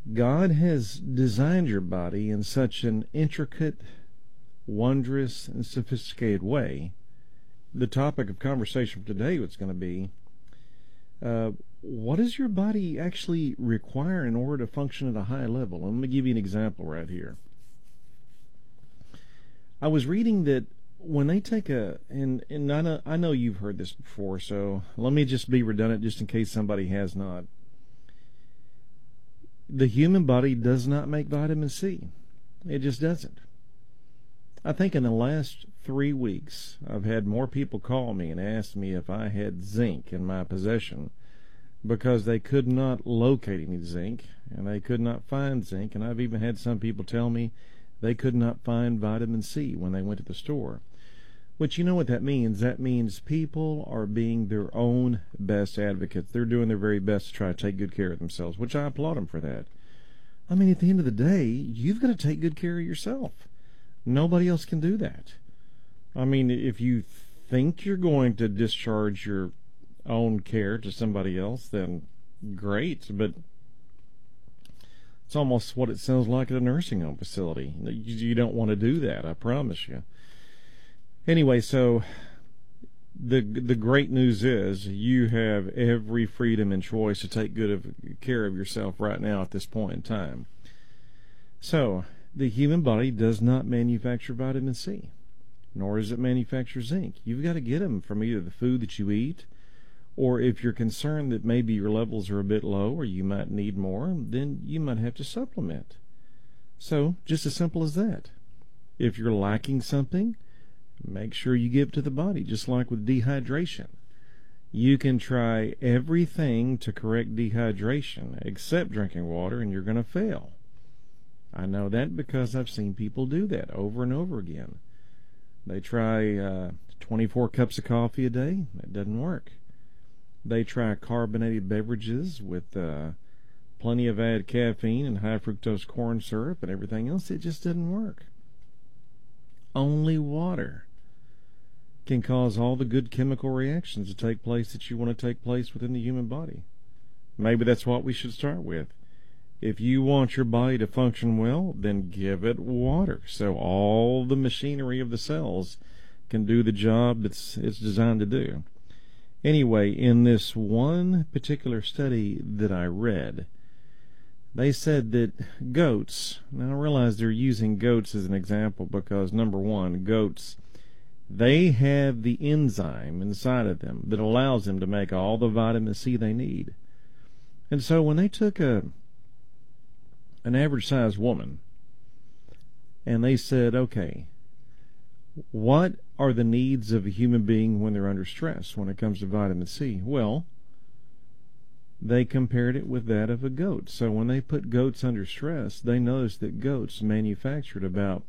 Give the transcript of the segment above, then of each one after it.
God has designed your body in such an intricate, wondrous, and sophisticated way. The topic of conversation for today was going to be, what does your body actually require in order to function at a high level? Let me give you an example right here. I was reading that when they take and I know you've heard this before, so let me just be redundant just in case somebody has not. The human body does not make vitamin C. It just doesn't. I think in the last 3 weeks, I've had more people call me and ask me if I had zinc in my possession because they could not locate any zinc and they could not find zinc. And I've even had some people tell me they could not find vitamin C when they went to the store. Which, you know what that means? That means people are being their own best advocates. They're doing their very best to try to take good care of themselves, which I applaud them for that. I mean, at the end of the day, you've got to take good care of yourself. Nobody else can do that. I mean, if you think you're going to discharge your own care to somebody else, then great, but it's almost what it sounds like at a nursing home facility. You don't want to do that, I promise you. Anyway, so the great news is you have every freedom and choice to take care of yourself right now at this point in time. So, the human body does not manufacture vitamin C, nor does it manufacture zinc. You've got to get them from either the food that you eat, or if you're concerned that maybe your levels are a bit low or you might need more, then you might have to supplement. So, just as simple as that. If you're lacking something, make sure you give it to the body, just like with dehydration. You can try everything to correct dehydration except drinking water, and you're going to fail. I know that because I've seen people do that over and over again. They try 24 cups of coffee a day. It doesn't work. They try carbonated beverages with plenty of added caffeine and high fructose corn syrup and everything else. It just doesn't work. Only water can cause all the good chemical reactions to take place that you want to take place within the human body. Maybe that's what we should start with. If you want your body to function well, then give it water so all the machinery of the cells can do the job it's designed to do. Anyway, in this one particular study that I read, they said that goats, now I realize they're using goats as an example because, number one, goats, they have the enzyme inside of them that allows them to make all the vitamin C they need. And so when they took an average-sized woman and they said, okay, what are the needs of a human being when they're under stress when it comes to vitamin C? Well, they compared it with that of a goat. So when they put goats under stress, they noticed that goats manufactured about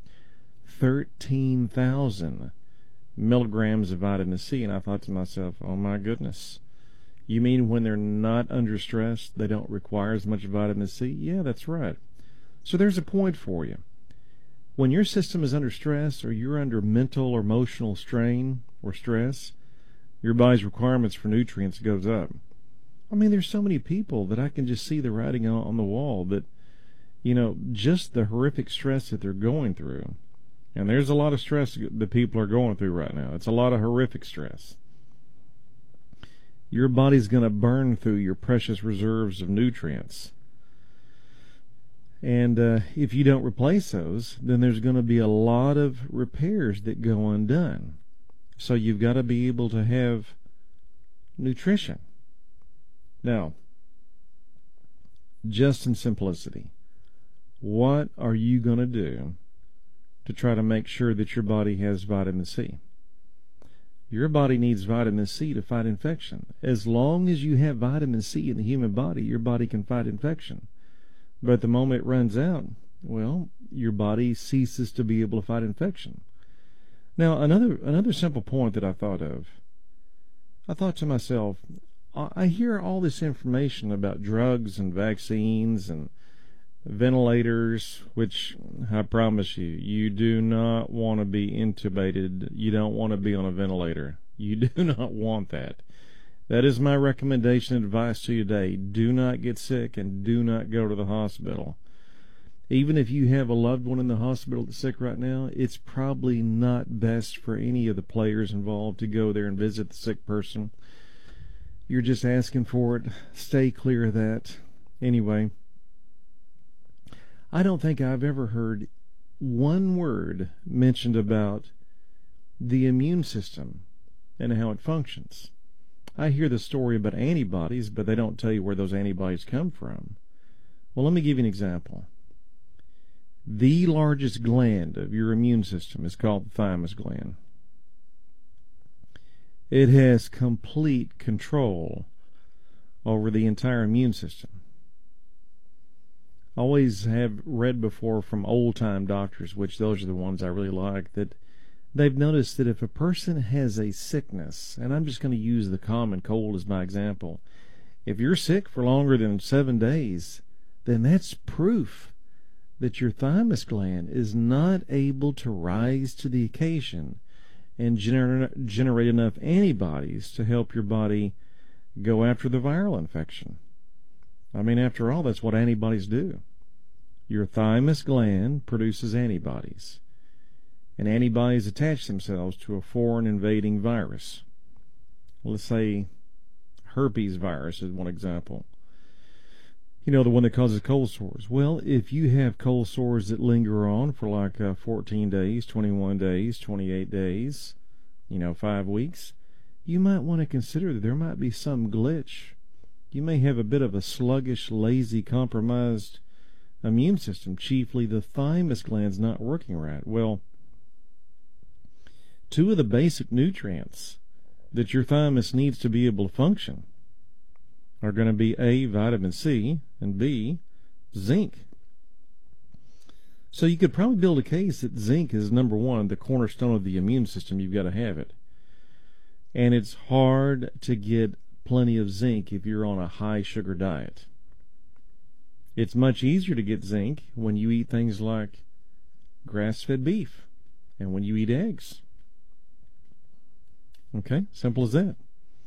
13,000 milligrams of vitamin C. And I thought to myself, oh my goodness, you mean when they're not under stress, they don't require as much vitamin C? Yeah, that's right. So there's a point for you. When your system is under stress or you're under mental or emotional strain or stress, your body's requirements for nutrients goes up. I mean, there's so many people that I can just see the writing on the wall that, you know, just the horrific stress that they're going through. And there's a lot of stress that people are going through right now. It's a lot of horrific stress. Your body's going to burn through your precious reserves of nutrients. And if you don't replace those, then there's going to be a lot of repairs that go undone. So you've got to be able to have nutrition. Now, just in simplicity, what are you going to do to try to make sure that your body has vitamin C? Your body needs vitamin C to fight infection. As long as you have vitamin C in the human body, your body can fight infection. But the moment it runs out, well, your body ceases to be able to fight infection. Now, another simple point that I thought to myself, I hear all this information about drugs and vaccines and ventilators, which I promise you, you do not want to be intubated. You don't want to be on a ventilator. You do not want that. That is my recommendation and advice to you today. Do not get sick and do not go to the hospital. Even if you have a loved one in the hospital that's sick right now, it's probably not best for any of the players involved to go there and visit the sick person. You're just asking for it. Stay clear of that. Anyway, I don't think I've ever heard one word mentioned about the immune system and how it functions. I hear the story about antibodies, but they don't tell you where those antibodies come from. Well, let me give you an example. The largest gland of your immune system is called the thymus gland. It has complete control over the entire immune system. I always have read before from old-time doctors, which those are the ones I really like, that they've noticed that if a person has a sickness, and I'm just going to use the common cold as my example, if you're sick for longer than 7 days, then that's proof that your thymus gland is not able to rise to the occasion and generate enough antibodies to help your body go after the viral infection. I mean, after all, that's what antibodies do. Your thymus gland produces antibodies, and antibodies attach themselves to a foreign invading virus. Let's say herpes virus is one example. You know, the one that causes cold sores. Well, if you have cold sores that linger on for like 14 days, 21 days, 28 days, 5 weeks, you might want to consider that there might be some glitch. You may have a bit of a sluggish, lazy, compromised immune system. Chiefly the thymus gland's not working right. Well, 2 of the basic nutrients that your thymus needs to be able to function are going to be A, vitamin C, and B, zinc. So you could probably build a case that zinc is number one, the cornerstone of the immune system. You've got to have it. And it's hard to get plenty of zinc if you're on a high sugar diet. It's much easier to get zinc when you eat things like grass-fed beef and when you eat eggs. Okay, simple as that.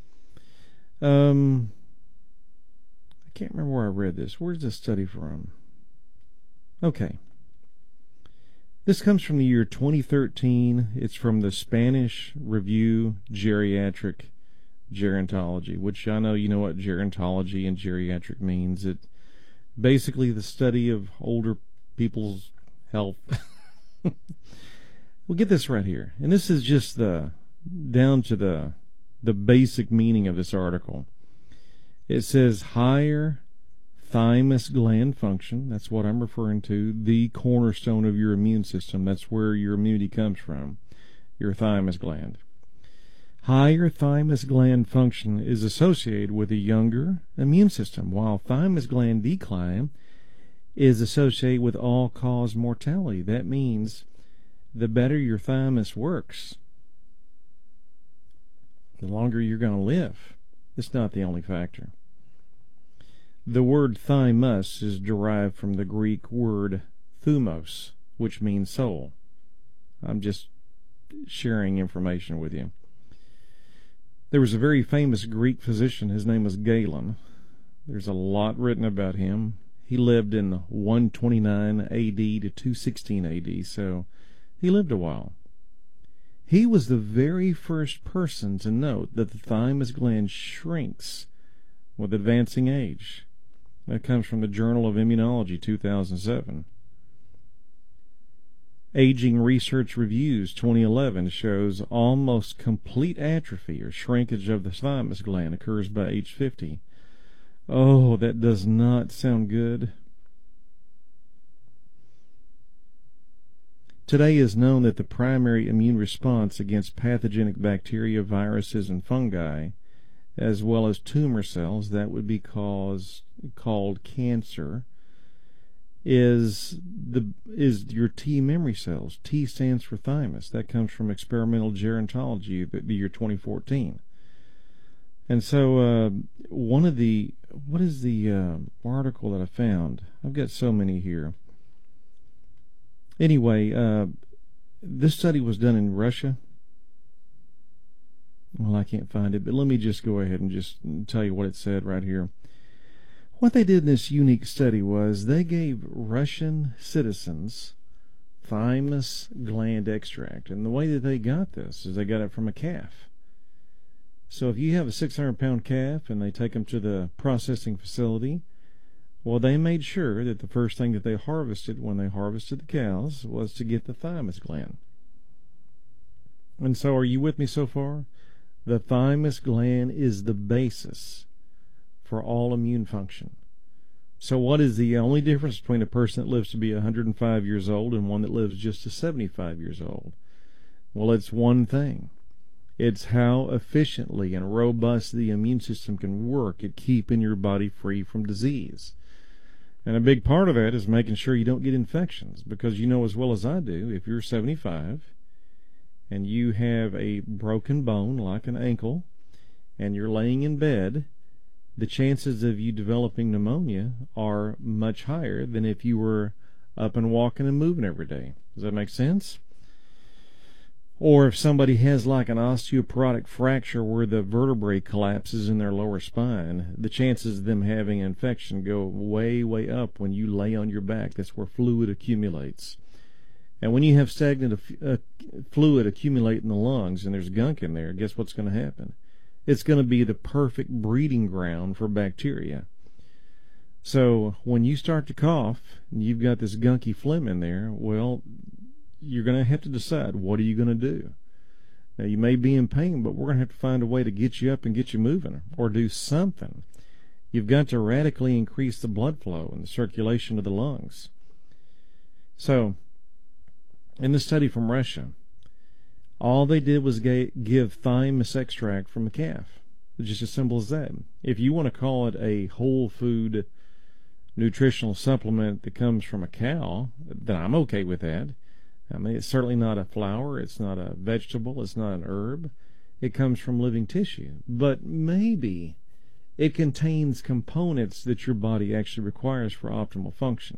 I can't remember where I read this. Where's this study from? Okay. This comes from the year 2013. It's from the Spanish Review Geriatric Gerontology, which I know you know what gerontology and geriatric means. It basically the study of older people's health. We'll get this right here. And this is just down to the basic meaning of this article. It says higher thymus gland function. That's what I'm referring to. The cornerstone of your immune system. That's where your immunity comes from. Your thymus gland. Higher thymus gland function is associated with a younger immune system, while thymus gland decline is associated with all-cause mortality. That means the better your thymus works, the longer you're going to live. It's not the only factor. The word thymus is derived from the Greek word thumos, which means soul. I'm just sharing information with you. There was a very famous Greek physician. His name was Galen. There's a lot written about him. He lived in 129 A.D. to 216 A.D., so he lived a while. He was the very first person to note that the thymus gland shrinks with advancing age. That comes from the Journal of Immunology, 2007. Aging Research Reviews, 2011, shows almost complete atrophy or shrinkage of the thymus gland occurs by age 50. Oh, that does not sound good. Today is known that the primary immune response against pathogenic bacteria, viruses, and fungi, as well as tumor cells that would be called cancer, is your T memory cells. T stands for thymus. That comes from Experimental Gerontology, the year 2014. And so what is the article that I found? I've got so many here. Anyway, this study was done in Russia. Well, I can't find it, but let me just go ahead and just tell you what it said right here. What they did in this unique study was they gave Russian citizens thymus gland extract. And the way that they got this is they got it from a calf. So if you have a 600-pound calf and they take them to the processing facility, well, they made sure that the first thing that they harvested when they harvested the cows was to get the thymus gland. And so are you with me so far? The thymus gland is the basis for all immune function. So what is the only difference between a person that lives to be 105 years old and one that lives just to 75 years old? Well, it's one thing. It's how efficiently and robust the immune system can work at keeping your body free from disease. And a big part of that is making sure you don't get infections, because you know as well as I do, if you're 75 and you have a broken bone like an ankle and you're laying in bed, the chances of you developing pneumonia are much higher than if you were up and walking and moving every day. Does that make sense? Or if somebody has like an osteoporotic fracture where the vertebrae collapses in their lower spine, the chances of them having an infection go way, way up when you lay on your back. That's where fluid accumulates. And when you have stagnant fluid accumulate in the lungs and there's gunk in there, guess what's going to happen? It's going to be the perfect breeding ground for bacteria. So when you start to cough and you've got this gunky phlegm in there, well, you're going to have to decide, what are you going to do? Now, you may be in pain, but we're going to have to find a way to get you up and get you moving, or do something. You've got to radically increase the blood flow and the circulation of the lungs. So, in the study from Russia, all they did was give thymus extract from a calf. It's just as simple as that. If you want to call it a whole food nutritional supplement that comes from a cow, then I'm okay with that. I mean, it's certainly not a flower, it's not a vegetable, it's not an herb. It comes from living tissue. But maybe it contains components that your body actually requires for optimal function.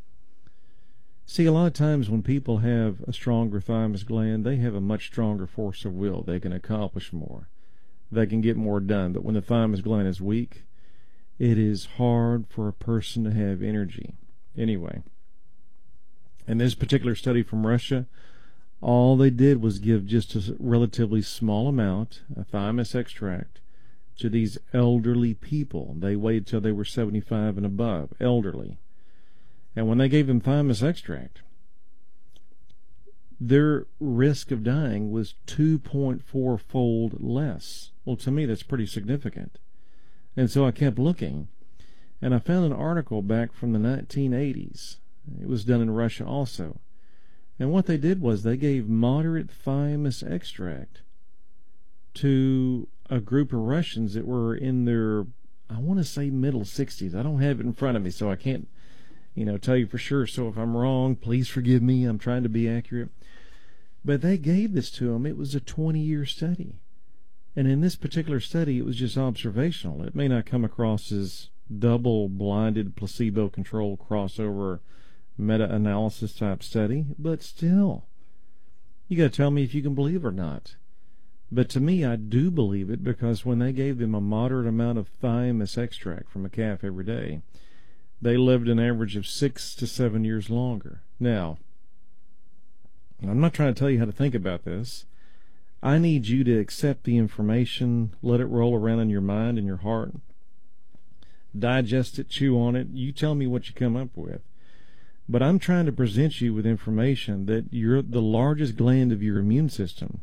See, a lot of times when people have a stronger thymus gland, they have a much stronger force of will. They can accomplish more. They can get more done. But when the thymus gland is weak, it is hard for a person to have energy. Anyway, in this particular study from Russia, all they did was give just a relatively small amount of thymus extract to these elderly people. They waited till they were 75 and above, elderly. And when they gave them thymus extract, their risk of dying was 2.4-fold less. Well, to me, that's pretty significant. And so I kept looking, and I found an article back from the 1980s. It was done in Russia also. And what they did was they gave moderate thymus extract to a group of Russians that were in their, I want to say, middle 60s. I don't have it in front of me, so I can't, tell you for sure. So if I'm wrong, please forgive me. I'm trying to be accurate. But they gave this to them. It was a 20-year study. And in this particular study, it was just observational. It may not come across as double-blinded, placebo-controlled crossover meta-analysis type study, but still, you got to tell me if you can believe it or not. But to me, I do believe it, because when they gave them a moderate amount of thymus extract from a calf every day, they lived an average of 6 to 7 years longer. Now, I'm not trying to tell you how to think about this. I need you to accept the information, let it roll around in your mind and your heart, digest it, chew on it. You tell me what you come up with. But I'm trying to present you with information that you're the largest gland of your immune system.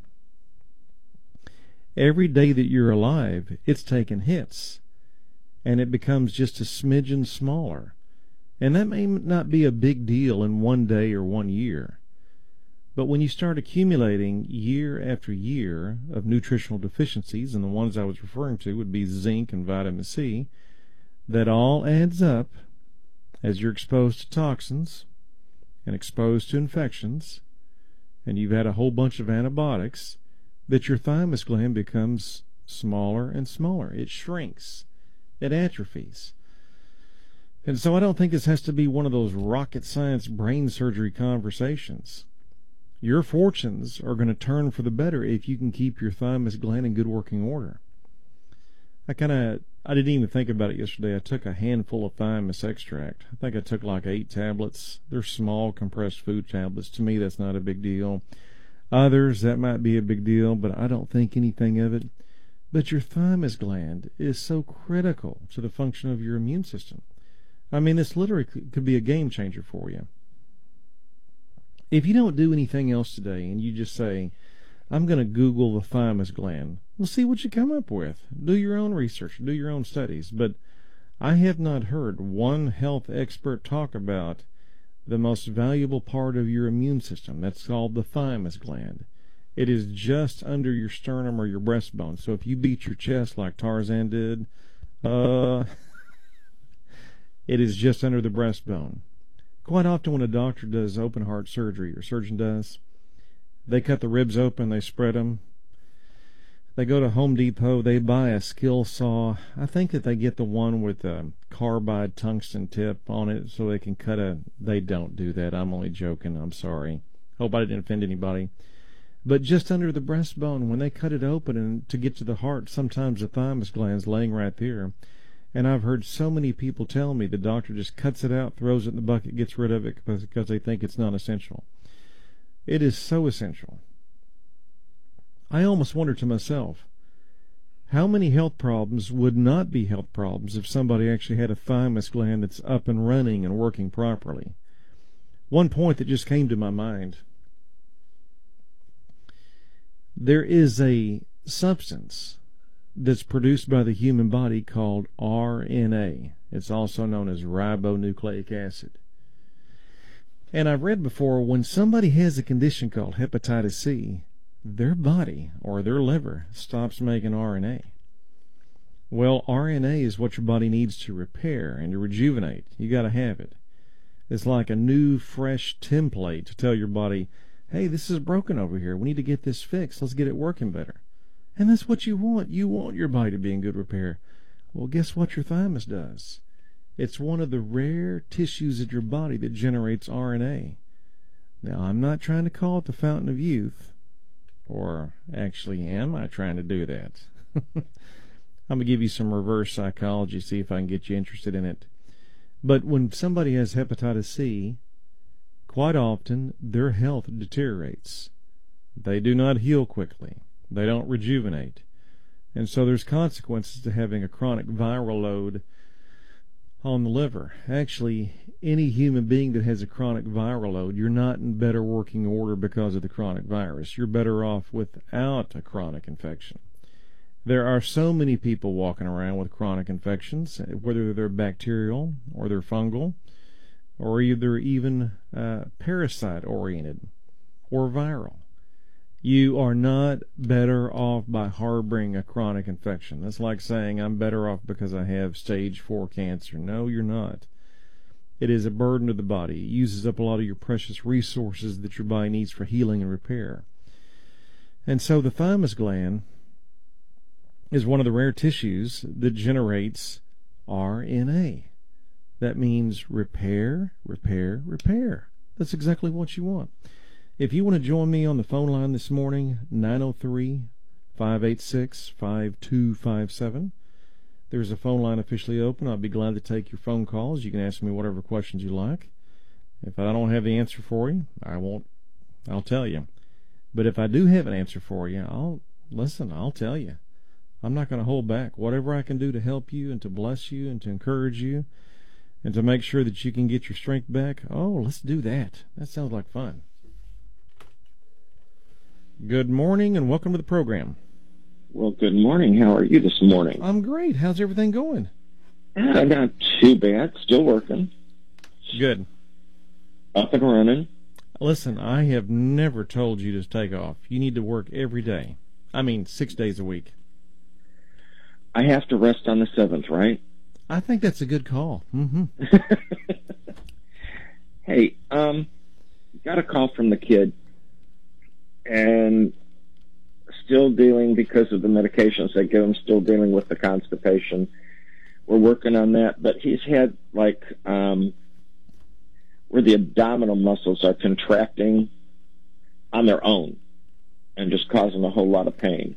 Every day that you're alive, it's taking hits, and it becomes just a smidgen smaller. And that may not be a big deal in one day or 1 year. But when you start accumulating year after year of nutritional deficiencies, and the ones I was referring to would be zinc and vitamin C, that all adds up as you're exposed to toxins and exposed to infections, and you've had a whole bunch of antibiotics, that your thymus gland becomes smaller and smaller. It shrinks. It atrophies. And so I don't think this has to be one of those rocket science brain surgery conversations. Your fortunes are going to turn for the better if you can keep your thymus gland in good working order. I didn't even think about it yesterday. I took a handful of thymus extract. I think I took like 8 tablets. They're small compressed food tablets. To me, that's not a big deal. Others, that might be a big deal, but I don't think anything of it. But your thymus gland is so critical to the function of your immune system. I mean, this literally could be a game changer for you. If you don't do anything else today and you just say, I'm going to Google the thymus gland, we'll see what you come up with. Do your own research, do your own studies. But I have not heard one health expert talk about the most valuable part of your immune system. That's called the thymus gland. It is just under your sternum or your breastbone. So if you beat your chest like Tarzan did, it is just under the breastbone. Quite often when a doctor does open heart surgery, or surgeon does, they cut the ribs open, they spread them. They go to Home Depot, they buy a skill saw. I think that they get the one with a carbide tungsten tip on it so they can cut They don't do that. I'm only joking. I'm sorry. Hope I didn't offend anybody. But just under the breastbone, when they cut it open and to get to the heart, sometimes the thymus gland's laying right there. And I've heard so many people tell me the doctor just cuts it out, throws it in the bucket, gets rid of it because they think it's not essential. It is so essential. I almost wonder to myself, how many health problems would not be health problems if somebody actually had a thymus gland that's up and running and working properly? One point that just came to my mind. There is a substance that's produced by the human body called RNA. It's also known as ribonucleic acid. And I've read before, when somebody has a condition called hepatitis C, their body or their liver stops making RNA. Well, RNA is what your body needs to repair and to rejuvenate. You got to have it. It's like a new, fresh template to tell your body, hey, this is broken over here. We need to get this fixed. Let's get it working better. And that's what you want. You want your body to be in good repair. Well, guess what your thymus does? It's one of the rare tissues in your body that generates RNA. Now, I'm not trying to call it the fountain of youth, or actually am I trying to do that? I'm going to give you some reverse psychology, see if I can get you interested in it. But when somebody has hepatitis C, quite often their health deteriorates. They do not heal quickly. They don't rejuvenate. And so there's consequences to having a chronic viral load on the liver. Actually, any human being that has a chronic viral load, you're not in better working order because of the chronic virus. You're better off without a chronic infection. There are so many people walking around with chronic infections, whether they're bacterial or they're fungal, or either even parasite-oriented or viral. You are not better off by harboring a chronic infection. That's like saying I'm better off because I have stage 4 cancer. No, you're not. It is a burden to the body. It uses up a lot of your precious resources that your body needs for healing and repair. And so the thymus gland is one of the rare tissues that generates RNA. That means repair, repair, repair. That's exactly what you want. If you want to join me on the phone line this morning, 903-586-5257. There's a phone line officially open. I'll be glad to take your phone calls. You can ask me whatever questions you like. If I don't have the answer for you, I'll tell you. But if I do have an answer for you, I'll tell you. I'm not going to hold back. Whatever I can do to help you and to bless you and to encourage you and to make sure that you can get your strength back, let's do that. That sounds like fun. Good morning and welcome to the program. Well, good morning. How are you this morning? I'm great. How's everything going? Not too bad. Still working. Good. Up and running. Listen, I have never told you to take off. You need to work every day. 6 days a week. I have to rest on the 7th, right? I think that's a good call. Mm-hmm. Hey, got a call from the kid, and still dealing because of the medications they give him, still dealing with the constipation. We're working on that, but he's had where the abdominal muscles are contracting on their own and just causing a whole lot of pain.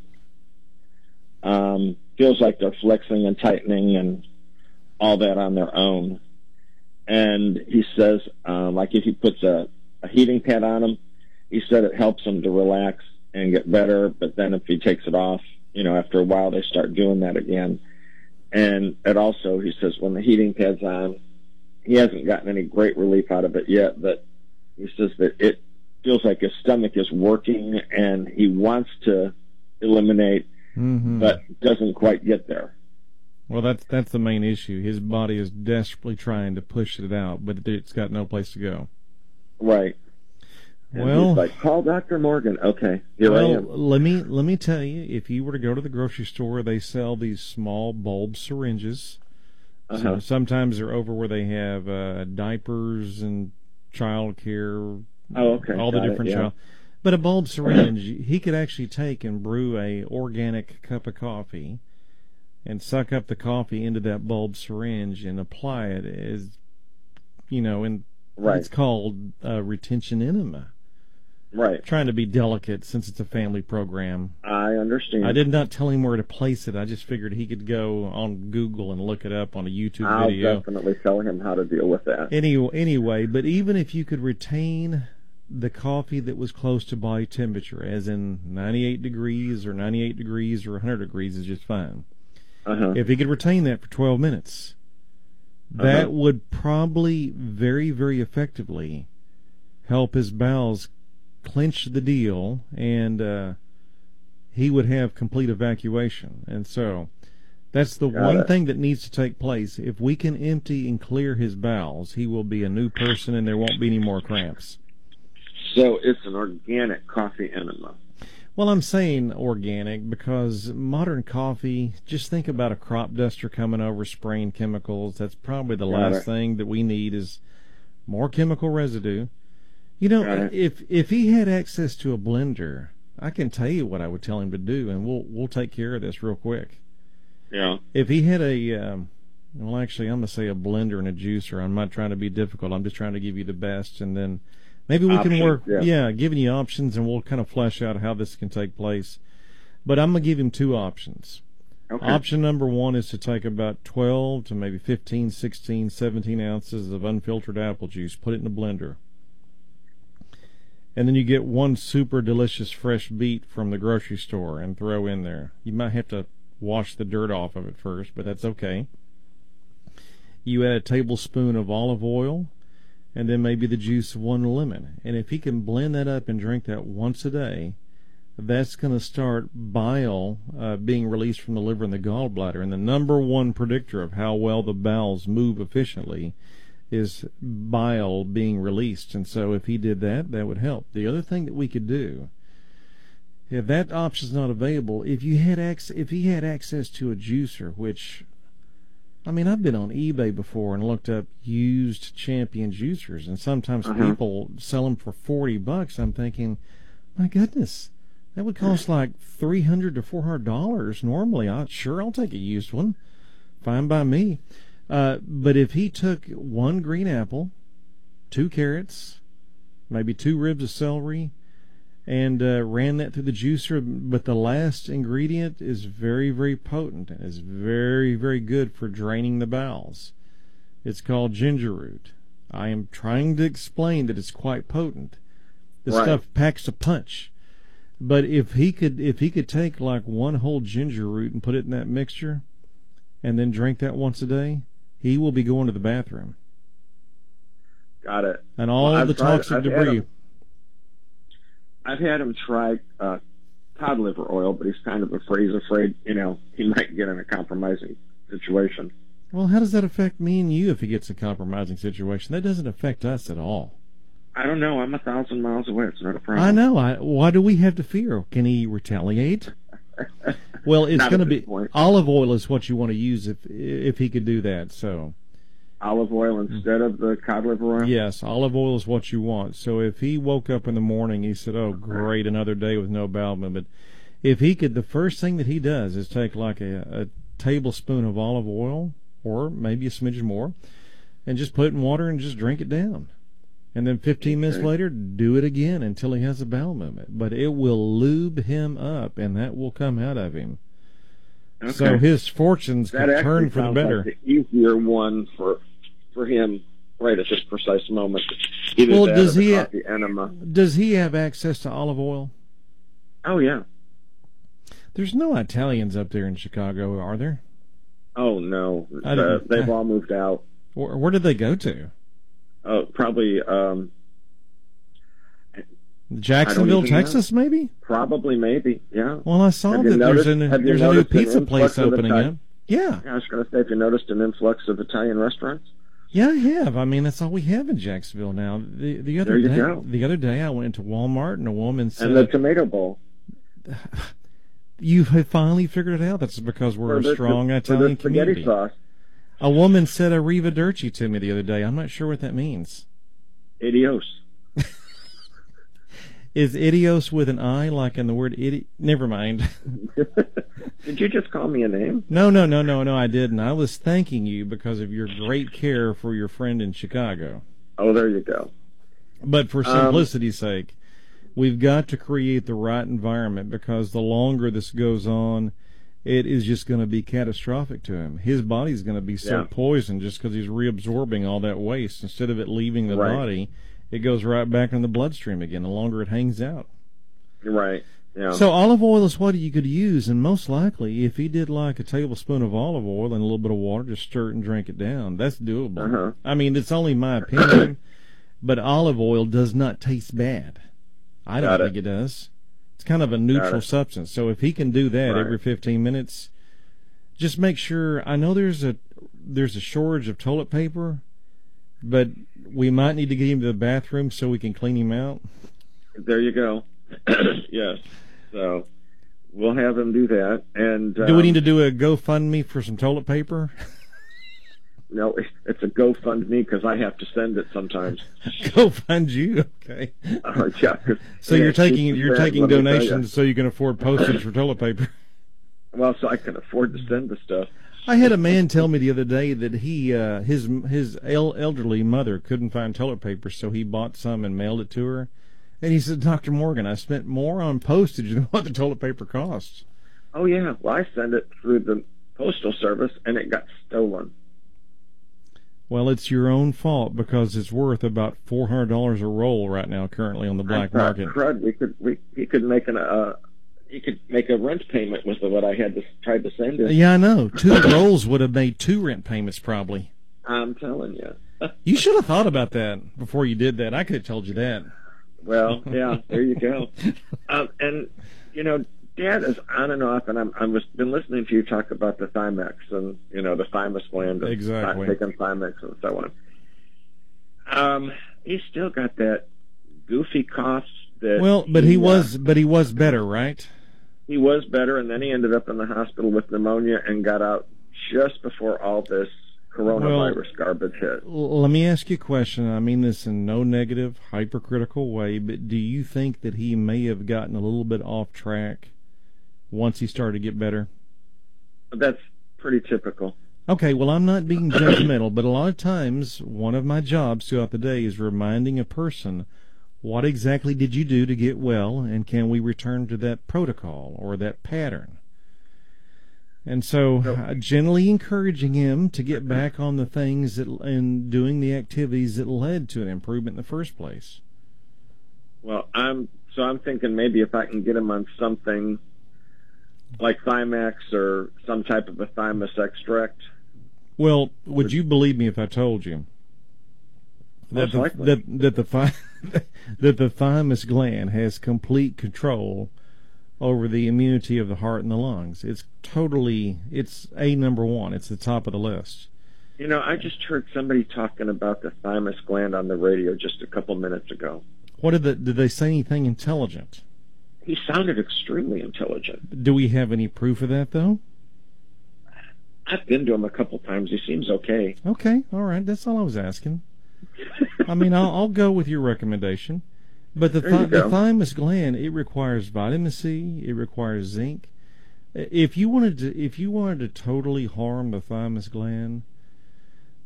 Feels like they're flexing and tightening and all that on their own. And he says, like if he puts a heating pad on them, he said it helps them to relax and get better. But then if he takes it off, after a while they start doing that again. And it also, he says, when the heating pad's on, he hasn't gotten any great relief out of it yet, but he says that it feels like his stomach is working and he wants to eliminate, but doesn't quite get there. Well, that's the main issue. His body is desperately trying to push it out, but it's got no place to go. Right. And well, he's like, call Dr. Morgan. Okay, here I am. Let me tell you, if you were to go to the grocery store, they sell these small bulb syringes. So sometimes they're over where they have diapers and child care. Oh, okay. All the different child. But a bulb syringe, he could actually take and brew a organic cup of coffee and suck up the coffee into that bulb syringe and apply it as, and it's called retention enema. Right. Trying to be delicate since it's a family program. I understand. I did not tell him where to place it. I just figured he could go on Google and look it up on a YouTube video. I'll definitely tell him how to deal with that. Anyway, but even if you could retain the coffee that was close to body temperature, as in 98 degrees or 100 degrees is just fine. If he could retain that for 12 minutes, that would probably very, very effectively help his bowels clinch the deal, and he would have complete evacuation. And so that's the one thing that needs to take place. If we can empty and clear his bowels, he will be a new person and there won't be any more cramps. So it's an organic coffee enema. Well, I'm saying organic because modern coffee, just think about a crop duster coming over spraying chemicals. That's probably the last thing that we need is more chemical residue. If he had access to a blender, I can tell you what I would tell him to do, and we'll take care of this real quick. Yeah. If he had actually, I'm going to say a blender and a juicer. I'm not trying to be difficult. I'm just trying to give you the best, and then maybe we can work, giving you options, and we'll kind of flesh out how this can take place. But I'm going to give him two options. Okay. Option number one is to take about 12 to maybe 15, 16, 17 ounces of unfiltered apple juice, put it in a blender. And then you get one super delicious fresh beet from the grocery store and throw in there. You might have to wash the dirt off of it first, but that's okay. You add a tablespoon of olive oil and then maybe the juice of one lemon. And if he can blend that up and drink that once a day, that's going to start bile being released from the liver and the gallbladder. And the number one predictor of how well the bowels move efficiently is bile being released. And so if he did that, that would help. The other thing that we could do, if that option's not available, if he had access to a juicer, which, I mean, I've been on eBay before and looked up used Champion juicers, and sometimes people sell them for $40. I'm thinking, my goodness, that would cost like $300 to $400 normally. I'll take a used one. Fine by me. But if he took one green apple, 2 carrots, maybe 2 ribs of celery, and ran that through the juicer, but the last ingredient is very, very potent and is very, very good for draining the bowels. It's called ginger root. I am trying to explain that it's quite potent. The stuff packs a punch. But if he could take like one whole ginger root and put it in that mixture and then drink that once a day, he will be going to the bathroom. Got it. And all the toxic debris. I've had him try cod liver oil, but he's kind of afraid. He's afraid, he might get in a compromising situation. Well, how does that affect me and you if he gets in a compromising situation? That doesn't affect us at all. I don't know. I'm 1,000 miles away. It's not a problem. I know. Why do we have to fear? Can he retaliate? Well, it's going to be olive oil is what you want to use if he could do that. So, olive oil instead of the cod liver oil? Yes, olive oil is what you want. So if he woke up in the morning, he said, "Oh, great, another day with no bowel movement." But if he could, the first thing that he does is take like a tablespoon of olive oil, or maybe a smidge more, and just put it in water and just drink it down. And then 15 minutes later, do it again until he has a bowel movement. But it will lube him up, and that will come out of him. Okay. So his fortunes could turn for the better. Like the easier one for him right at this precise moment. Well, does he have access to olive oil? Oh, yeah. There's no Italians up there in Chicago, are there? Oh, no. They've all moved out. Where did they go to? Probably Jacksonville, Texas, maybe? Probably, maybe, yeah. Well, I saw that there's a new pizza place opening up. Yeah. I was going to say, have you noticed an influx of Italian restaurants? Yeah, I have. I mean, that's all we have in Jacksonville now. The other day, I went into Walmart and a woman said, "And the tomato bowl." You have finally figured it out. That's because we're a strong Italian community. Sauce. A woman said arrivederci to me the other day. I'm not sure what that means. Idios. Is idios with an I, like in the word idiot? Never mind. Did you just call me a name? No, I didn't. I was thanking you because of your great care for your friend in Chicago. Oh, there you go. But for simplicity's sake, we've got to create the right environment, because the longer this goes on, it is just going to be catastrophic to him. His body's going to be so poisoned just because he's reabsorbing all that waste. Instead of it leaving the body, it goes right back in the bloodstream again, the longer it hangs out. Right, yeah. So olive oil is what you could use, and most likely, if he did like a tablespoon of olive oil and a little bit of water, just stir it and drink it down. That's doable. Uh-huh. I mean, it's only my opinion, but olive oil does not taste bad. I don't think it does. It's kind of a neutral substance. So if he can do that every 15 minutes, just make sure. I know there's a shortage of toilet paper, but we might need to get him to the bathroom so we can clean him out. There you go. Yes. So we'll have him do that. And do we need to do a GoFundMe for some toilet paper? No, it's a GoFundMe because I have to send it sometimes. GoFund you, okay? Yeah. So you're taking donations so you can afford postage for toilet paper. Well, so I can afford to send the stuff. I had a man tell me the other day that his elderly mother couldn't find toilet paper, so he bought some and mailed it to her. And he said, Dr. Morgan, I spent more on postage than what the toilet paper costs. Oh, yeah. Well, I sent it through the Postal Service, and it got stolen. Well, it's your own fault because it's worth about $400 a roll right now, currently on the black market. Crud, he could make a rent payment with what I had tried to send him. Yeah, I know. 2 rolls would have made 2 rent payments probably. I'm telling you. You should have thought about that before you did that. I could have told you that. Well, yeah, there you go. And Dad is on and off, and I've been listening to you talk about the Thymex and the thymus gland, and exactly, taking Thymex and so on. He's still got that goofy cough. But he was better, right? He was better, and then he ended up in the hospital with pneumonia and got out just before all this coronavirus garbage hit. Let me ask you a question. I mean this in no negative, hypercritical way, but do you think that he may have gotten a little bit off track once he started to get better? That's pretty typical. Okay, well, I'm not being judgmental, but a lot of times one of my jobs throughout the day is reminding a person, what exactly did you do to get well, and can we return to that protocol or that pattern? And so generally encouraging him to get back on the things and doing the activities that led to an improvement in the first place. Well, I'm thinking maybe if I can get him on something like Thymax or some type of a thymus extract. Well, would you believe me if I told you that the thymus gland has complete control over the immunity of the heart and the lungs? It's number one. It's the top of the list. I just heard somebody talking about the thymus gland on the radio just a couple minutes ago. What did they say anything intelligent? He sounded extremely intelligent. Do we have any proof of that, though? I've been to him a couple times. He seems okay. Okay, all right. That's all I was asking. I mean, I'll go with your recommendation. But the thymus gland, it requires vitamin C. It requires zinc. If you wanted to totally harm the thymus gland,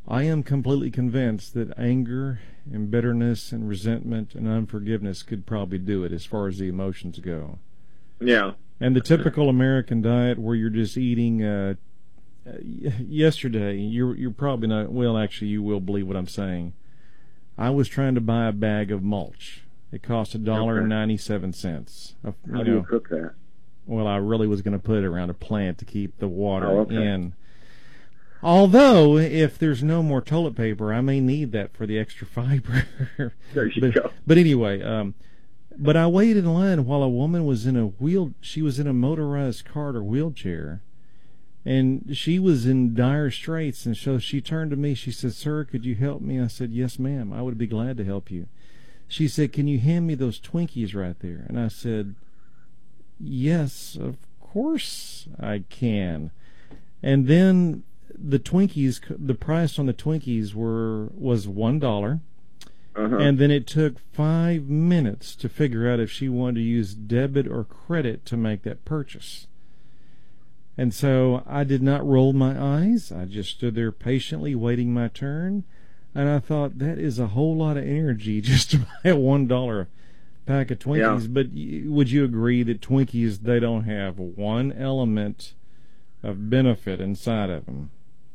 I am completely convinced that anger and bitterness and resentment and unforgiveness could probably do it as far as the emotions go. Yeah. And the typical American diet where you're just eating, yesterday, you're probably not, well, actually, you will believe what I'm saying. I was trying to buy a bag of mulch. It cost $1.97. How do you cook that? Well, I really was going to put it around a plant to keep the water okay. in. Although, if there's no more toilet paper, I may need that for the extra fiber. There you go. But anyway, but I waited in line while a woman was she was in a motorized cart or wheelchair, and she was in dire straits, and so she turned to me, she said, "Sir, could you help me?" I said, "Yes, ma'am, I would be glad to help you." She said, "Can you hand me those Twinkies right there?" And I said, "Yes, of course I can." And then the Twinkies, the price on the Twinkies was $1. And then it took 5 minutes to figure out if she wanted to use debit or credit to make that purchase. And so I did not roll my eyes. I just stood there patiently waiting my turn. And I thought, that is a whole lot of energy just to buy a $1 pack of Twinkies. Yeah. But would you agree that Twinkies, they don't have one element of benefit inside of them?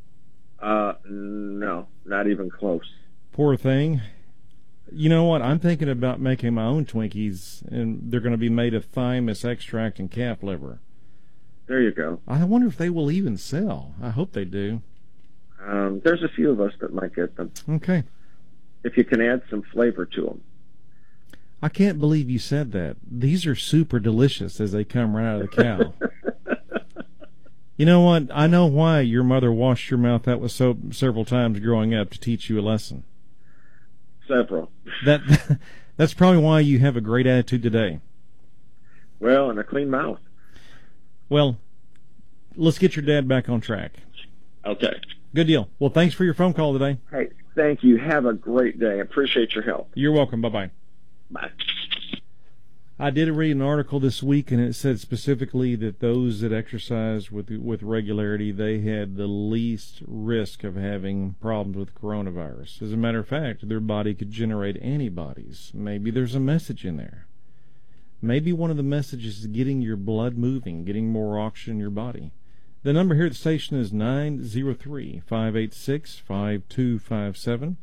No, not even close. Poor thing. You know what? I'm thinking about making my own Twinkies, and they're going to be made of thymus extract and calf liver. There you go. I wonder if they will even sell. I hope they do. There's a few of us that might get them. Okay. If you can add some flavor to them. I can't believe you said that. These are super delicious as they come right out of the cow. You know what? I know why your mother washed your mouth out with soap several times growing up, to teach you a lesson. Several. That's probably why you have a great attitude today. Well, and a clean mouth. Well, let's get your dad back on track. Okay. Good deal. Well, thanks for your phone call today. Hey, thank you. Have a great day. Appreciate your help. You're welcome. Bye-bye. Bye. I did read an article this week, and it said specifically that those that exercise with regularity, they had the least risk of having problems with coronavirus. As a matter of fact, their body could generate antibodies. Maybe there's a message in there. Maybe one of the messages is getting your blood moving, getting more oxygen in your body. The number here at the station is 903-586-5257.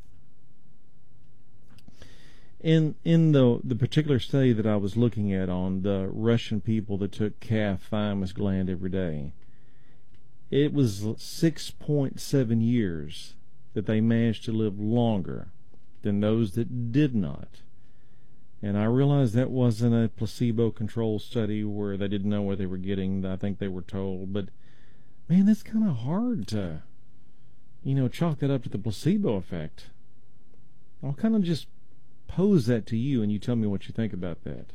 In the particular study that I was looking at on the Russian people that took calf thymus gland every day, it was 6.7 years that they managed to live longer than those that did not. And I realized that wasn't a placebo-controlled study where they didn't know what they were getting. I think they were told. But, man, that's kind of hard to, chalk that up to the placebo effect. I'll kind of just pose that to you, and you tell me what you think about that.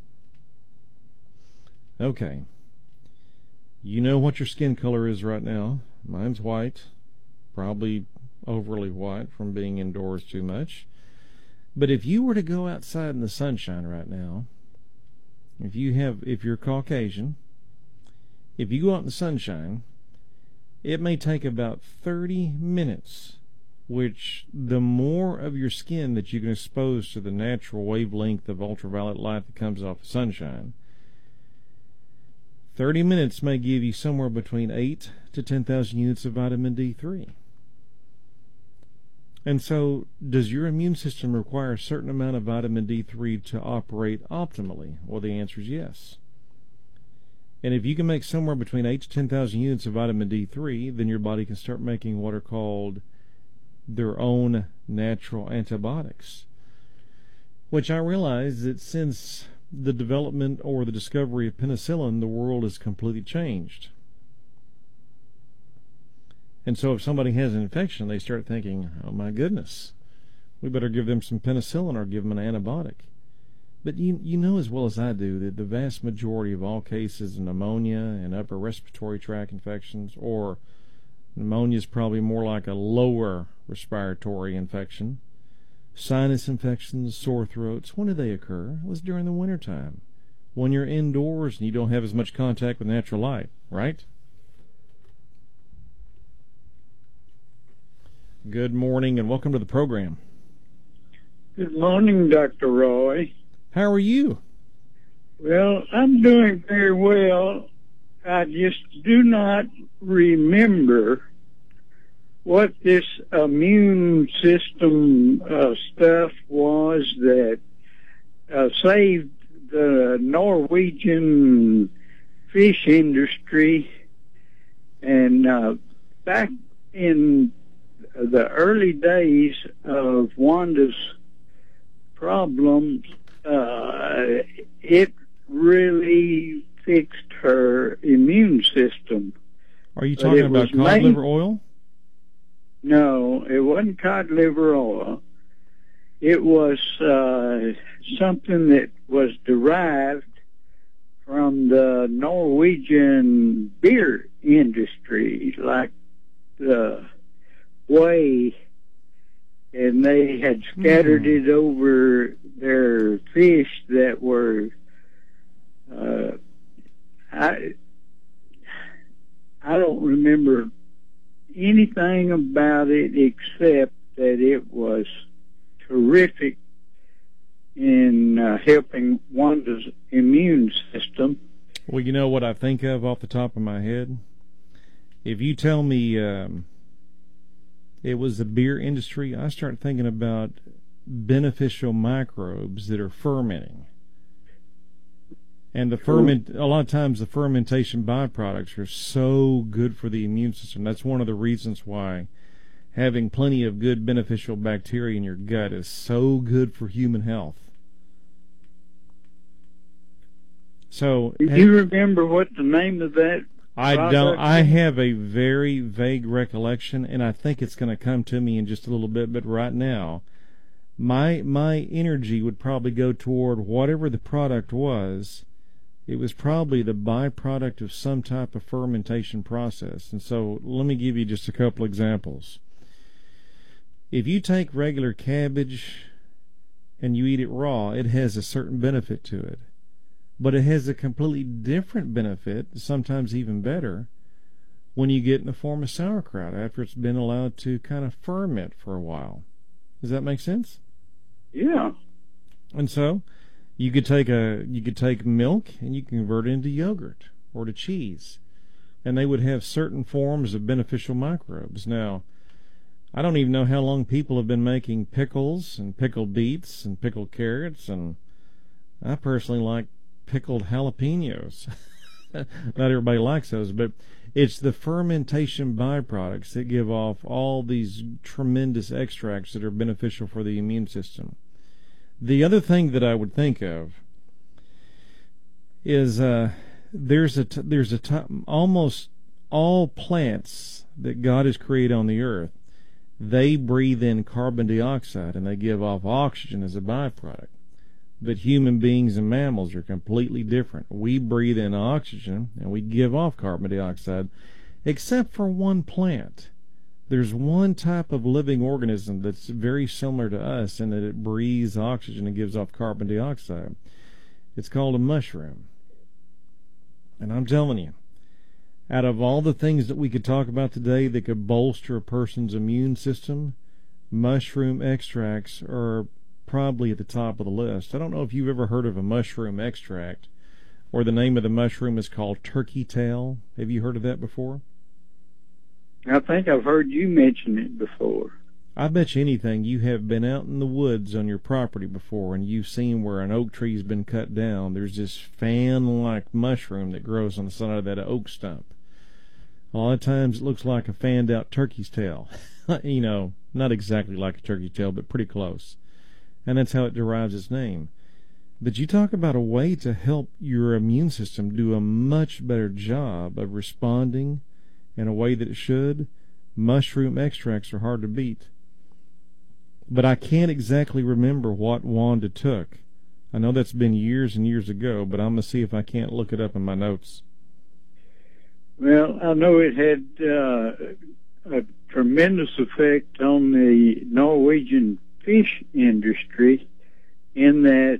Okay. You know what your skin color is right now. Mine's white. Probably overly white from being indoors too much. But if you were to go outside in the sunshine right now, if you're Caucasian, if you go out in the sunshine, it may take about 30 minutes, which the more of your skin that you can expose to the natural wavelength of ultraviolet light that comes off the sunshine, 30 minutes may give you somewhere between 8 to 10,000 units of vitamin D3. And so, does your immune system require a certain amount of vitamin D3 to operate optimally? Well, the answer is yes. And if you can make somewhere between 8 to 10,000 units of vitamin D3, then your body can start making what are called their own natural antibiotics. Which I realize that since the development or the discovery of penicillin, the world has completely changed. And so if somebody has an infection, they start thinking, oh my goodness, we better give them some penicillin or give them an antibiotic. But you know as well as I do that the vast majority of all cases of pneumonia and upper respiratory tract infections, or pneumonia is probably more like a lower respiratory infection, sinus infections, sore throats, when do they occur? It was during the wintertime, when you're indoors and you don't have as much contact with natural light, right? Good morning and welcome to the program. Good morning, Dr. Roy. How are you? Well, I'm doing very well. I just do not remember what this immune system stuff was that saved the Norwegian fish industry. And back in the early days of Wanda's problems, it really fixed her immune system. Are you talking about cod liver oil? No, it wasn't cod liver oil. It was something that was derived from the Norwegian beer industry, like the whey, and they had scattered it over their fish that were I don't remember anything about it except that it was terrific in helping Wanda's immune system. Well, you know what I think of off the top of my head? If you tell me it was the beer industry, I start thinking about beneficial microbes that are fermenting. And a lot of times the fermentation byproducts are so good for the immune system. That's one of the reasons why having plenty of good beneficial bacteria in your gut is so good for human health. So, do you remember what the name of that I don't. I have a very vague recollection, and I think it's going to come to me in just a little bit. But right now, my energy would probably go toward whatever the product was. It was probably the byproduct of some type of fermentation process. And so let me give you just a couple examples. If you take regular cabbage and you eat it raw, it has a certain benefit to it. But it has a completely different benefit, sometimes even better, when you get in the form of sauerkraut after it's been allowed to kind of ferment for a while. Does that make sense? Yeah. And so you could take milk and you can convert it into yogurt or to cheese, and they would have certain forms of beneficial microbes. Now, I don't even know how long people have been making pickles and pickled beets and pickled carrots, and I personally like pickled jalapenos. Not everybody likes those, but it's the fermentation byproducts that give off all these tremendous extracts that are beneficial for the immune system. The other thing that I would think of is almost all plants that God has created on the earth, they breathe in carbon dioxide and they give off oxygen as a byproduct. But human beings and mammals are completely different. We breathe in oxygen and we give off carbon dioxide, except for one plant. There's one type of living organism that's very similar to us in that it breathes oxygen and gives off carbon dioxide. It's called a mushroom. And I'm telling you, out of all the things that we could talk about today that could bolster a person's immune system, mushroom extracts are probably at the top of the list. I don't know if you've ever heard of a mushroom extract, or the name of the mushroom is called turkey tail. Have you heard of that before? I think I've heard you mention it before. I bet you anything you have been out in the woods on your property before and you've seen where an oak tree's been cut down. There's this fan-like mushroom that grows on the side of that oak stump. A lot of times it looks like a fanned-out turkey's tail. You know, not exactly like a turkey tail, but pretty close. And that's how it derives its name. But you talk about a way to help your immune system do a much better job of responding in a way that it should. Mushroom extracts are hard to beat. But I can't exactly remember what Wanda took. I know that's been years and years ago, but I'm going to see if I can't look it up in my notes. Well, I know it had a tremendous effect on the Norwegian fish industry in that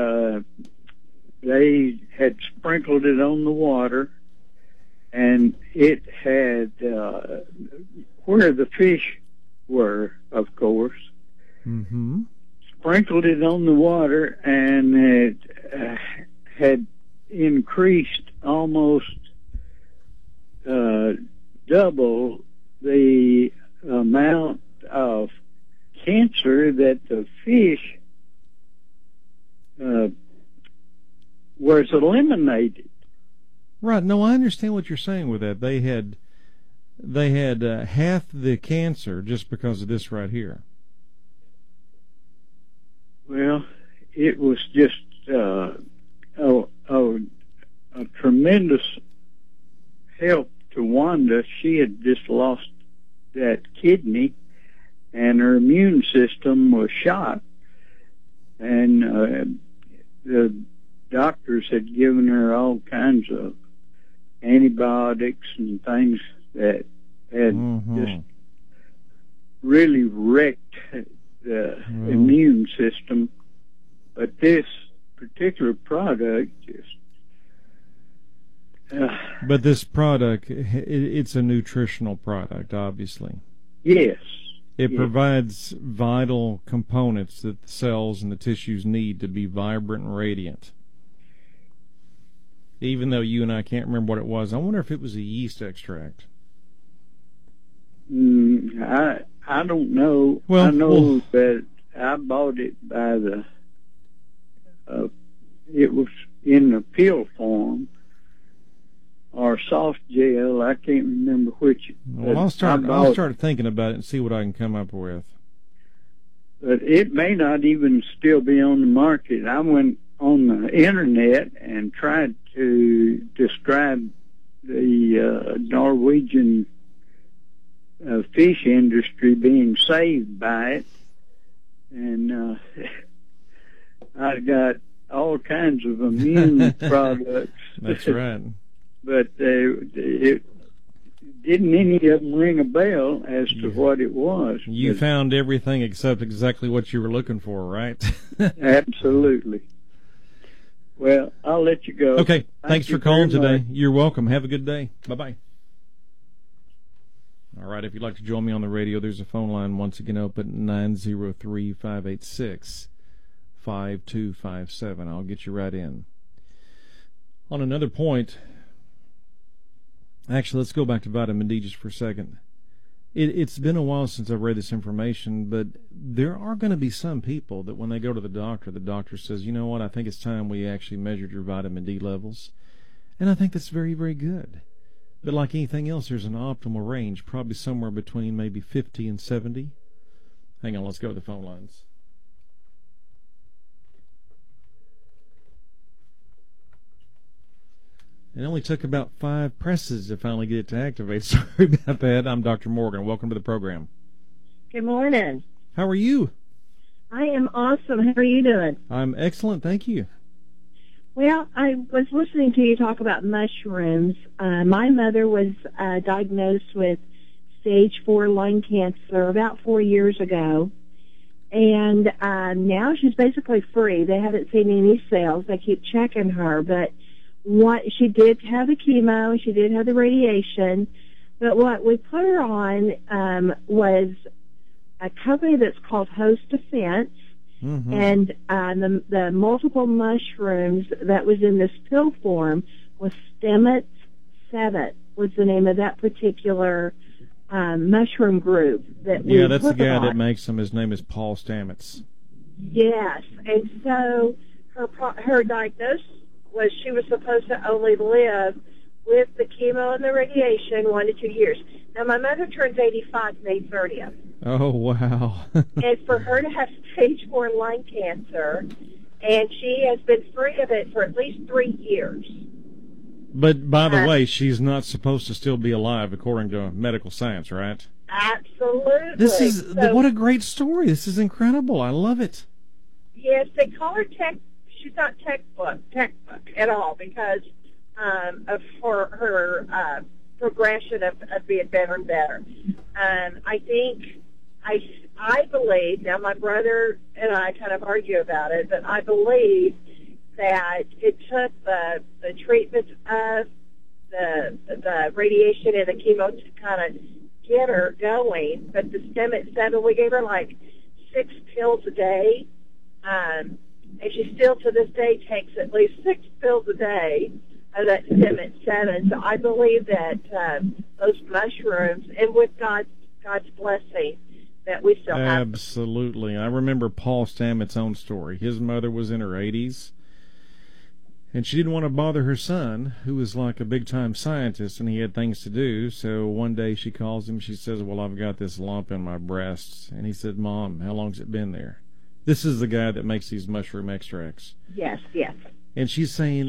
they had sprinkled it on the water, and it had where the fish were, of course. Mm-hmm. Sprinkled it on the water, and it had increased almost double the amount of cancer that the fish was eliminated. Right. No, I understand what you're saying with that. They had half the cancer just because of this right here. Well, it was just a tremendous help to Wanda. She had just lost that kidney, and her immune system was shot. And the doctors had given her all kinds of antibiotics and things that had just really wrecked the immune system. But this particular product just... but this product, it's a nutritional product, obviously. Yes. It provides vital components that the cells and the tissues need to be vibrant and radiant. Even though you and I can't remember what it was, I wonder if it was a yeast extract. I don't know. Well, I know that I bought it by the... it was in the pill form or soft gel. I can't remember which. Well, I'll start thinking about it and see what I can come up with. But it may not even still be on the market. I went on the internet and tried to describe the Norwegian fish industry being saved by it, and I got all kinds of immune products. That's right. But it didn't any of them ring a bell as to what it was. You found everything except exactly what you were looking for, right? Absolutely. Well, I'll let you go. Okay. Thanks for calling today. You're welcome. Have a good day. Bye-bye. All right. If you'd like to join me on the radio, there's a phone line once again open, 903-586-5257. I'll get you right in. On another point, actually, let's go back to vitamin D just for a second. It's been a while since I've read this information, but there are going to be some people that when they go to the doctor says, you know what, I think it's time we actually measured your vitamin D levels. And I think that's very, very good. But like anything else, there's an optimal range, probably somewhere between maybe 50 and 70. Hang on, let's go to the phone lines. It only took about 5 presses to finally get it to activate. Sorry about that. I'm Dr. Morgan. Welcome to the program. Good morning. How are you? I am awesome. How are you doing? I'm excellent, thank you. Well, I was listening to you talk about mushrooms. My mother was diagnosed with stage 4 lung cancer about 4 years ago. And now she's basically free. They haven't seen any cells. They keep checking her, but she did have the chemo, she did have the radiation, but what we put her on was a company that's called Host Defense, and the multiple mushrooms that was in this pill form was Stamets 7 was the name of that particular mushroom group. That's the guy that makes them. His name is Paul Stamets. Yes, and so her diagnosis was she was supposed to only live with the chemo and the radiation 1 to 2 years. Now, my mother turns 85 May 30th. Oh, wow. And for her to have stage 4 lung cancer, and she has been free of it for at least 3 years. But, by the way, she's not supposed to still be alive, according to medical science, right? Absolutely. What a great story. This is incredible. I love it. Yes, they call her she's not textbook at all because for her progression of being better and better. I believe, now my brother and I kind of argue about it, but I believe that it took the treatment of the radiation and the chemo to kind of get her going. But the Stem-It 7, we gave her like 6 pills a day. And she still to this day takes at least 6 pills a day of that Stem-It 7. So I believe that those mushrooms, and with God's blessing, that we still have. Absolutely. I remember Paul Stamets' own story. His mother was in her 80s, and she didn't want to bother her son, who was like a big-time scientist, and he had things to do. So one day she calls him. She says, well, I've got this lump in my breast. And he said, Mom, how long's it been there? This is the guy that makes these mushroom extracts. Yes, yes. And she's saying,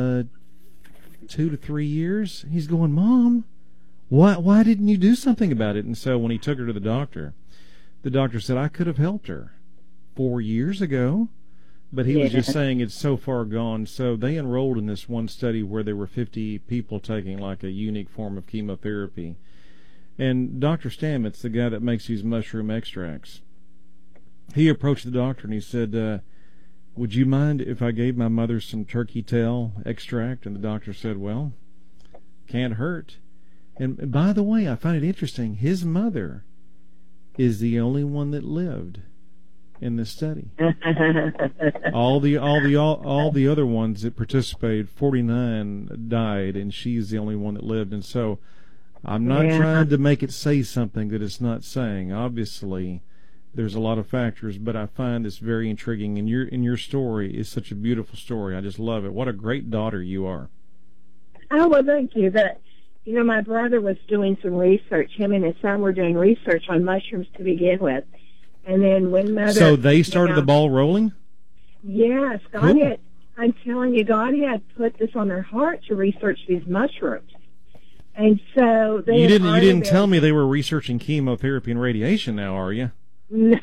2 to 3 years? He's going, Mom, why didn't you do something about it? And so when he took her to the doctor said, I could have helped her 4 years ago. But he was just saying it's so far gone. So they enrolled in this one study where there were 50 people taking like a unique form of chemotherapy. And Dr. Stamets, the guy that makes these mushroom extracts, he approached the doctor and he said, would you mind if I gave my mother some turkey tail extract? And the doctor said, well, can't hurt. And by the way, I find it interesting, his mother is the only one that lived in this study. all the other ones that participated, 49 died, and she's the only one that lived. And so I'm not trying to make it say something that it's not saying. Obviously, there's a lot of factors, but I find this very intriguing. And your story is such a beautiful story. I just love it. What a great daughter you are. Oh, well, thank you. But, you know, my brother was doing some research. Him and his son were doing research on mushrooms to begin with. And then when Mother... So they started the ball rolling? Yes. God had, I'm telling you, God had put this on their heart to research these mushrooms. And so they... You didn't tell me they were researching chemotherapy and radiation now, are you? No.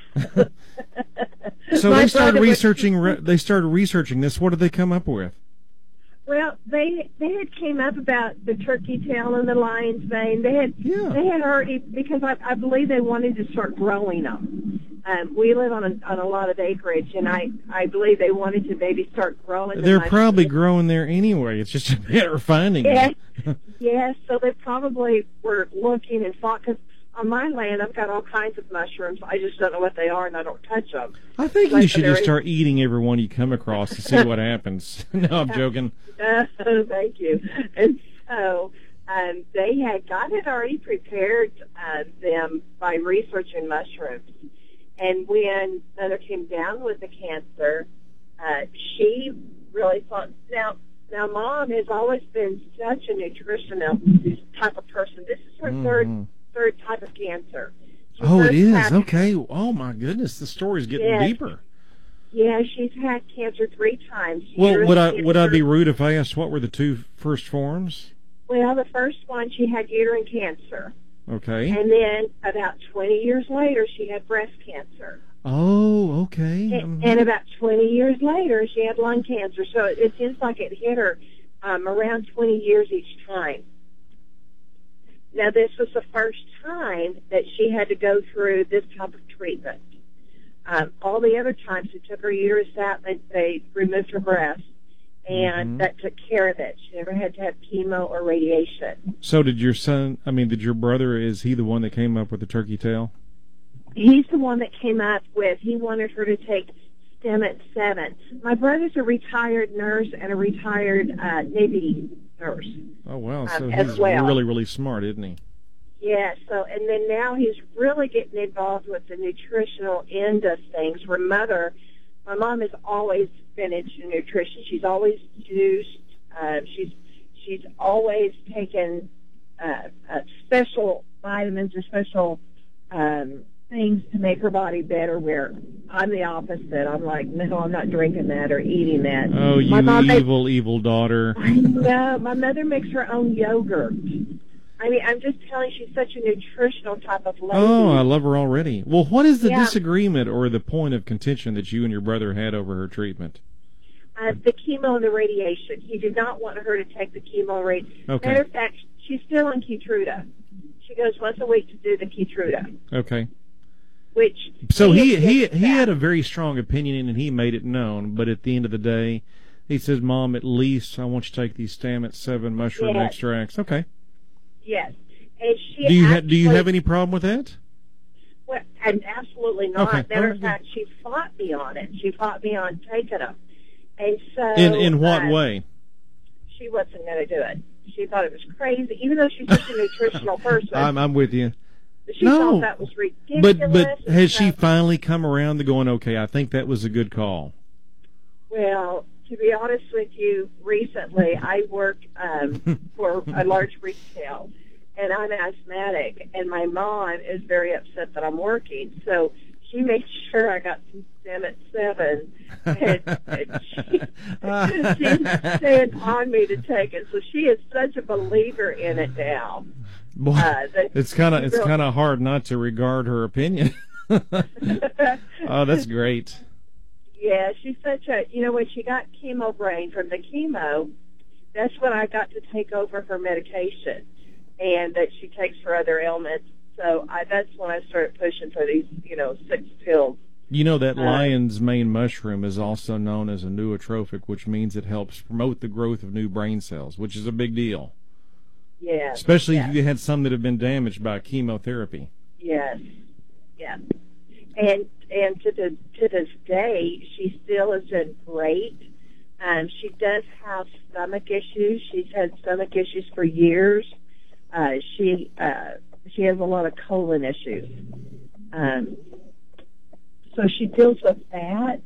So they started researching this. What did they come up with? Well, they had came up about the turkey tail and the lion's mane. They had already, because I believe they wanted to start growing them. We live on a lot of acreage, and I believe they wanted to maybe start growing. They're probably growing there anyway. It's just a matter of finding them. Yes, so they probably were looking and thought, because on my land I've got all kinds of mushrooms. I just don't know what they are, and I don't touch them. I think you should just start eating every one you come across to see what happens. No, I'm joking. Thank you. And so God had already prepared them by researching mushrooms. And when Mother came down with the cancer, she really thought, now Mom has always been such a nutritional type of person. This is her third type of cancer. It is? Okay. Oh, my goodness. The story's getting deeper. Yeah, she's had cancer 3 times. Well, would I be rude if I asked what were the 2 first forms? Well, the first one, she had uterine cancer. Okay. And then about 20 years later, she had breast cancer. Oh, okay. And about 20 years later, she had lung cancer. So it seems like it hit her around 20 years each time. Now, this was the first time that she had to go through this type of treatment. All the other times, they took her uterus out, they removed her breast, and that took care of it. She never had to have chemo or radiation. So did your brother, is he the one that came up with the turkey tail? He's the one that came up with, he wanted her to take Stem-It 7. My brother's a retired nurse and a retired Navy nurse. Oh, wow. So he's really, really smart, isn't he? Yeah, and then now he's really getting involved with the nutritional end of things. My mom has always been into nutrition. She's always juiced. She's always taken special vitamins or special things to make her body better, where I'm the opposite. I'm like, no, I'm not drinking that or eating that. Oh, you evil daughter. I know. My mother makes her own yogurt. I mean, I'm just telling you, she's such a nutritional type of lady. Oh, I love her already. Well, what is the disagreement or the point of contention that you and your brother had over her treatment? The chemo and the radiation. He did not want her to take the chemo and radiation. Okay. Matter of fact, she's still on Keytruda. She goes once a week to do the Keytruda. Okay. So he had a very strong opinion, and he made it known. But at the end of the day, he says, "Mom, at least I want you to take these Stem-It 7 mushroom extracts." Okay. Yes, And she Do you have any problem with that? Well, and absolutely not. Okay. Matter of fact, she fought me on it. She fought me on taking them. And so, In what way? She wasn't going to do it. She thought it was crazy, even though she's such a nutritional person. I'm with you. She thought that was ridiculous. But has she finally come around to going, okay, I think that was a good call? Well, to be honest with you, recently I worked for a large retail, and I'm asthmatic, and my mom is very upset that I'm working. So she made sure I got some STEM at 7, and she's staying on me to take it. So she is such a believer in it now. Boy, it's kind of hard not to regard her opinion. Oh, that's great. Yeah, she's such a, when she got chemo brain from the chemo, that's when I got to take over her medication and that she takes for other ailments. So that's when I started pushing for these, 6 pills. You know that lion's mane mushroom is also known as a nootropic, which means it helps promote the growth of new brain cells, which is a big deal. Yes. Especially if you had some that have been damaged by chemotherapy. Yes. Yeah. And to this day, she still is in great. She does have stomach issues. She's had stomach issues for years. She has a lot of colon issues. So she deals with that.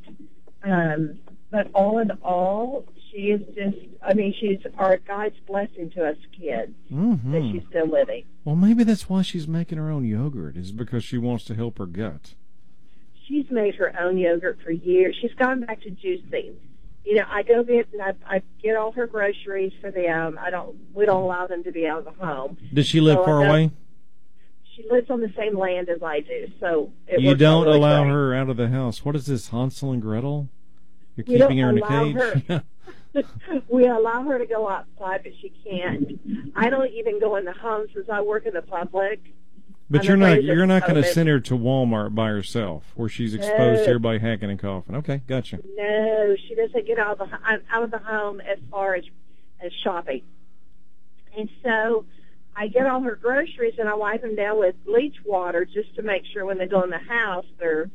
But all in all, she is just, she's our God's blessing to us kids that she's still living. Well, maybe that's why she's making her own yogurt, is because she wants to help her gut. She's made her own yogurt for years. She's gone back to juicing. I go get and I get all her groceries for them. We don't allow them to be out of the home. Does she live far away? She lives on the same land as I do, so you don't allow her out of the house. What is this, Hansel and Gretel? You're keeping her in a cage? We allow her to go outside, but she can't. I don't even go in the home since I work in the public. But you're not going to send her to Walmart by herself, where she's exposed to everybody hacking and coughing. Okay, gotcha. No, she doesn't get out of the home as far as shopping. And so I get all her groceries and I wipe them down with bleach water just to make sure when they go in the house they're,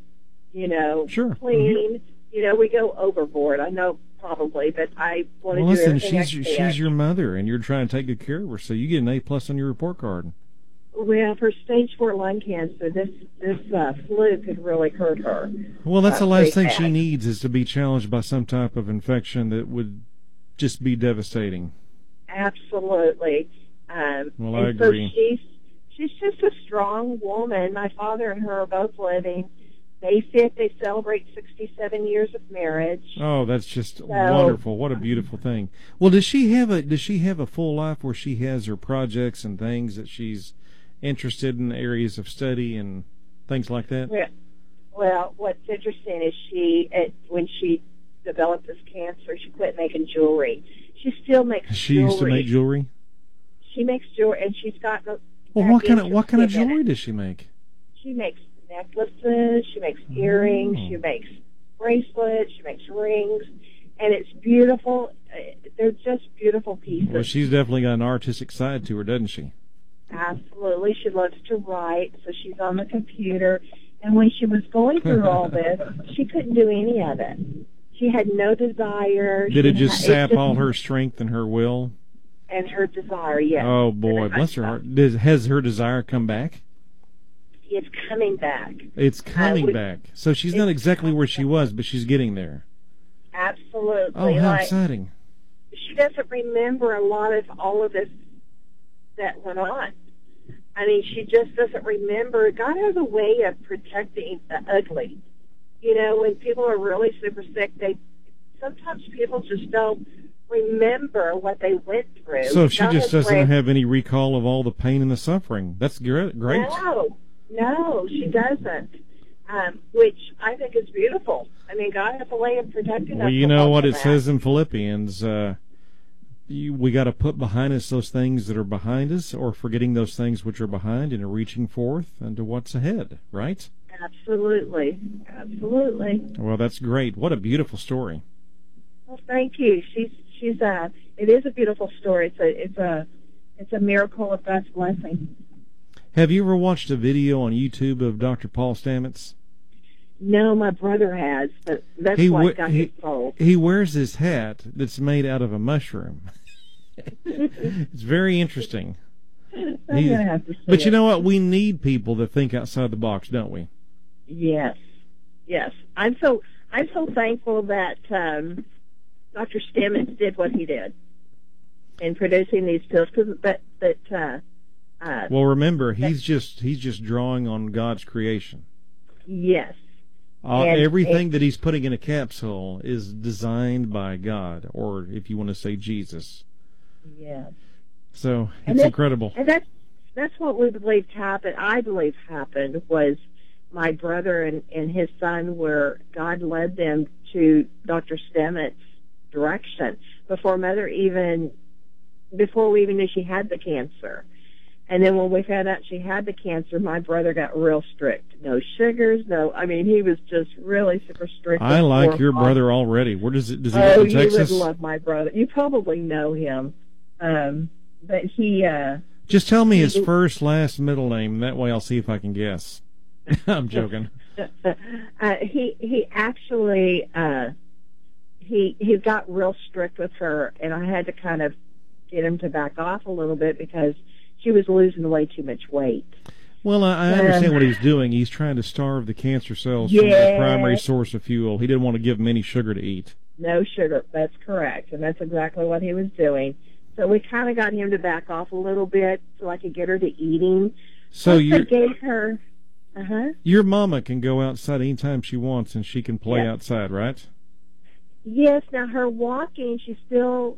sure. clean. Mm-hmm. We go overboard. I know probably, but I want to do listen, everything she's your mother, and you're trying to take good care of her, so you get an A+ on your report card. Well, for stage 4 lung cancer, this flu could really hurt her. Well, that's the last thing she needs, is to be challenged by some type of infection that would just be devastating. Absolutely. Well, I agree. So she's just a strong woman. My father and her are both living. May 5th, they celebrate 67 years of marriage. Oh, that's just wonderful. What a beautiful thing. Well, does she have a full life where she has her projects and things that she's interested in, areas of study and things like that? Well, what's interesting is when she developed this cancer, she quit making jewelry. She still makes jewelry. She used to make jewelry? She makes jewelry, and she's got... Well, what kind of jewelry does she make? She makes necklaces, she makes earrings, she makes bracelets, she makes rings, and it's beautiful. They're just beautiful pieces. Well, she's definitely got an artistic side to her, doesn't she? Absolutely. She loves to write, so she's on the computer. And when she was going through all this, she couldn't do any of it. She had no desire. Did it just sap all her strength and her will? And her desire, yes. Oh, boy, bless her heart. Has her desire come back? It's coming back. It's coming back. So she's not exactly where she was, but she's getting there. Absolutely. Oh, how exciting. She doesn't remember a lot of all of this that went on. She just doesn't remember. God has a way of protecting the ugly. When people are really super sick, sometimes people just don't remember what they went through. So if she just doesn't have any recall of all the pain and the suffering, that's great. No, she doesn't. Which I think is beautiful. God has a way of protecting us. Well, you know what it says in Philippians, we got to put behind us those things that are behind us, or forgetting those things which are behind and reaching forth into what's ahead, right? Absolutely. Well, that's great. What a beautiful story. Well, thank you. It is a beautiful story. It's a miracle of God's blessing. Have you ever watched a video on YouTube of Dr. Paul Stamets? No, my brother has, but that's what got his soul. He wears this hat that's made out of a mushroom. It's very interesting. I'm gonna have to see But you it. know what? We need people that think outside the box, don't we? Yes, yes. I'm so thankful that Dr. Stamets did what he did in producing these pills. Well, remember, he's just drawing on God's creation. Yes. Everything that he's putting in a capsule is designed by God, or if you want to say Jesus. Yes. So it's incredible. And that's what we believed happened. I believe happened was my brother and his son, where God led them to Dr. Stamets' direction before we even knew she had the cancer. And then when we found out she had the cancer, my brother got real strict. No sugars, he was just really super strict. I like your brother already. Where does he live in Texas? You would love my brother. You probably know him. But he... Just tell me his first, last, middle name. That way I'll see if I can guess. I'm joking. He actually... He got real strict with her, and I had to kind of get him to back off a little bit because she was losing way too much weight. Well, I understand what he's doing. He's trying to starve the cancer cells from their primary source of fuel. He didn't want to give them any sugar to eat. No sugar. That's correct, and that's exactly what he was doing. So we kind of got him to back off a little bit so I could get her to eating. So I gave her... Your mama can go outside anytime she wants, and she can play outside, right? Yes. Now her walking, she's still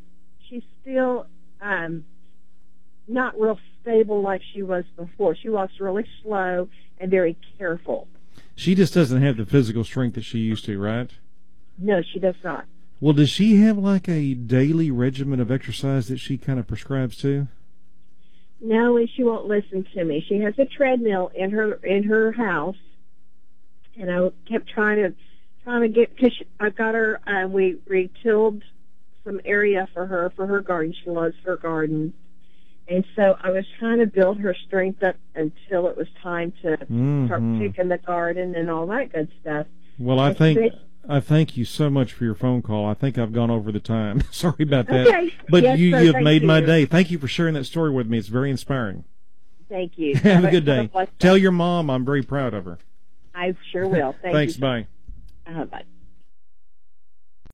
not real stable like she was before. She walks really slow and very careful. She just doesn't have the physical strength that she used to, right? No, she does not. Well, does she have like a daily regimen of exercise that she kind of prescribes to? No, and she won't listen to me. She has a treadmill in her house, and I kept trying to get, because I've got her. We retilled some area for her garden. She loves her garden, and so I was trying to build her strength up until it was time to start picking the garden and all that good stuff. Well, I thank you so much for your phone call. I think I've gone over the time. Sorry about that. Okay. But yes, you have made my you. day. Thank you for sharing that story with me. It's very inspiring. Thank you. Have a good day. Tell your mom I'm very proud of her. I sure will. Thanks. You. Bye. Bye.